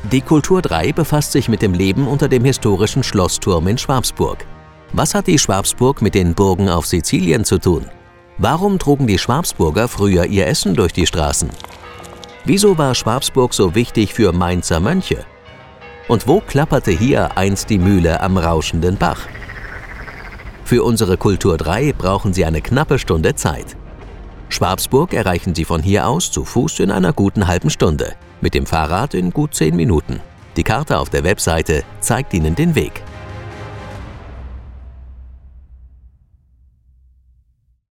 Die Kultur 3 befasst sich mit dem Leben unter dem historischen Schlossturm in Schwabsburg. Was hat die Schwabsburg mit den Burgen auf Sizilien zu tun? Warum trugen die Schwabsburger früher ihr Essen durch die Straßen? Wieso war Schwabsburg so wichtig für Mainzer Mönche? Und wo klapperte hier einst die Mühle am rauschenden Bach? Für unsere Kultur 3 brauchen Sie eine knappe Stunde Zeit. Schwabsburg erreichen Sie von hier aus zu Fuß in einer guten halben Stunde, mit dem Fahrrad in gut 10 Minuten. Die Karte auf der Webseite zeigt Ihnen den Weg.